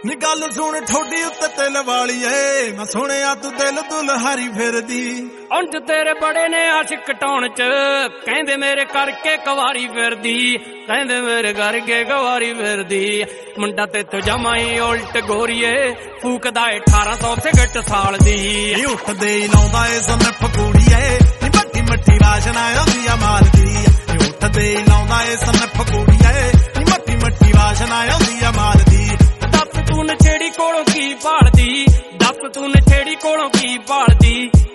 ਨੀ ਗੱਲ ਸੁਣ ਠੋਡੀ ਉੱਤੇ ਤਿਲ ਵਾਲੀਏ ਮੈਂ ਸੁਣਿਆ ਤੂੰ ਦਿਲ ਦੁਲਹਾਰੀ ਫਿਰਦੀ ਉਂਝ ਤੇਰੇ ਬੜੇ ਨੇ ਆਸ਼ਿਕ ਕਟਾਉਣ ਚ ਕਹਿੰਦੇ ਮੇਰੇ ਕਰਕੇ ਕਵਾਰੀ ਫਿਰਦੀ ਕਹਿੰਦੇ ਮੇਰੇ ਕਰਕੇ ਕਵਾਰੀ ਫਿਰਦੀ ਮੁੰਡਾ ਤੇਥੋਂ ਜਮਾ ਹੀ ਉਲਟ ਗੋਰੀਏ ਫੂਕਦਾ 1800 ਸਿਗਰਟ ਸਾਲ ਦੀ ਇਹ ਉੱਠਦੇ ਹੀ ਲਾਉਂਦਾ ਏ ਸਨਫ ਕੁੜੀਏ ਨੀ ਮੱਠੀ ਮੱਠੀ ਵਾਸ਼ਨਾ ਆਉਂਦੀ ਆ ਮਾਲ ਦੀ ਇਹ ਉੱਠਦੇ ਹੀ ਲਾਉਂਦਾ ਏ ਸਨਫ ਕੁੜੀਏ ਨੀ ਮੱਠੀ ਮੱਠੀ ਵਾਸ਼ਨਾ ਆਉਂਦੀ ਆ ਮਾਲ ਦੀ ਦੱਸ ਤੂੰ ਨਛੇੜੀ ਕੋਲੋਂ ਕੀ ਭਾਲਦੀ ਦੱਸ ਤੂੰ ਨਛੇੜੀ ਕੋਲੋਂ ਕੀ ਭਾਲਦੀ